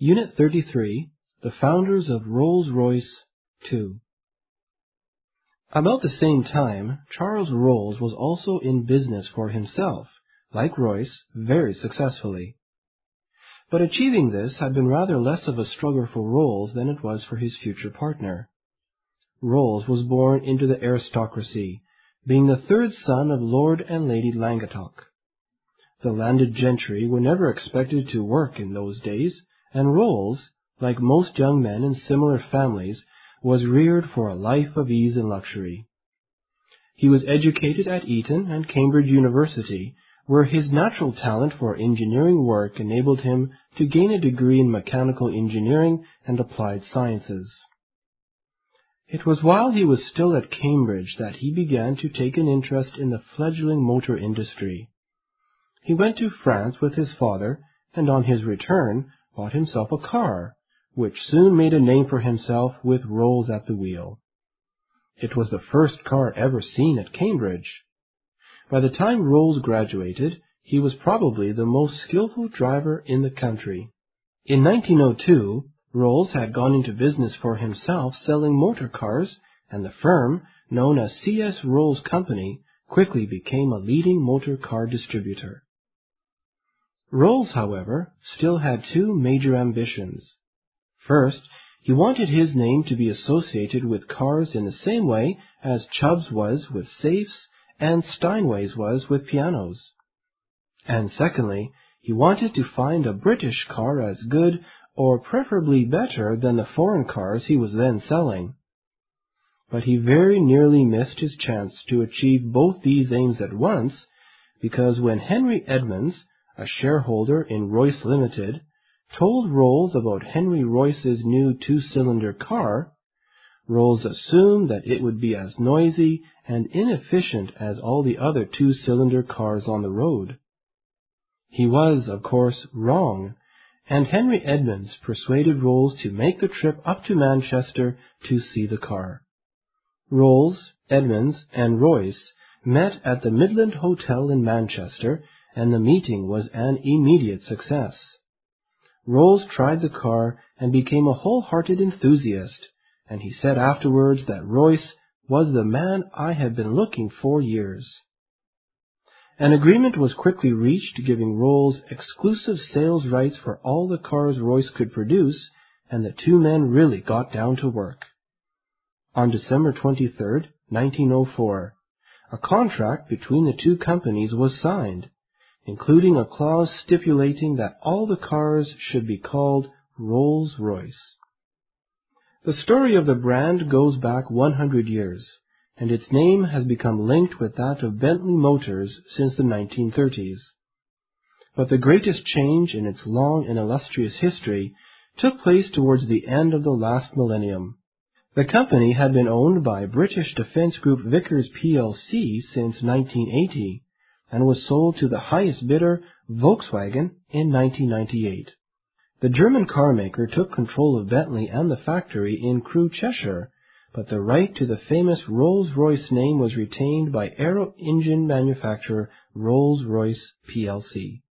Unit 33, The Founders of Rolls-Royce, 2. About the same time, Charles Rolls was also in business for himself, like Royce, very successfully. But achieving this had been rather less of a struggle for Rolls than it was for his future partner. Rolls was born into the aristocracy, being the third son of Lord and Lady Langattock. The landed gentry were never expected to work in those days, and Rolls, like most young men in similar families, was reared for a life of ease and luxury. He was educated at Eton and Cambridge University, where his natural talent for engineering work enabled him to gain a degree in mechanical engineering and applied sciences. It was while he was still at Cambridge that he began to take an interest in the fledgling motor industry. He went to France with his father, and on his return bought himself a car, which soon made a name for himself with Rolls at the wheel. It was the first car ever seen at Cambridge. By the time Rolls graduated, he was probably the most skillful driver in the country. In 1902, Rolls had gone into business for himself selling motor cars, and the firm, known as C.S. Rolls Company, quickly became a leading motor car distributor. Rolls, however, still had two major ambitions. First, he wanted his name to be associated with cars in the same way as Chubb's was with safes and Steinway's was with pianos. And secondly, he wanted to find a British car as good or preferably better than the foreign cars he was then selling. But he very nearly missed his chance to achieve both these aims at once, because when Henry Edmonds, a shareholder in Royce Limited, told Rolls about Henry Royce's new two-cylinder car, Rolls assumed that it would be as noisy and inefficient as all the other two-cylinder cars on the road. He was, of course, wrong, and Henry Edmonds persuaded Rolls to make the trip up to Manchester to see the car. Rolls, Edmonds, and Royce met at the Midland Hotel in Manchester, and the meeting was an immediate success. Rolls tried the car and became a wholehearted enthusiast, and he said afterwards that Royce was the man I had been looking for years. An agreement was quickly reached giving Rolls exclusive sales rights for all the cars Royce could produce, and the two men really got down to work. On December 23, 1904, a contract between the two companies was signed, including a clause stipulating that all the cars should be called Rolls-Royce. The story of the brand goes back 100 years, and its name has become linked with that of Bentley Motors since the 1930s. But the greatest change in its long and illustrious history took place towards the end of the last millennium. The company had been owned by British defence group Vickers plc since 1980, and was sold to the highest bidder, Volkswagen, in 1998. The German carmaker took control of Bentley and the factory in Crewe, Cheshire, but the right to the famous Rolls-Royce name was retained by aero engine manufacturer Rolls-Royce plc.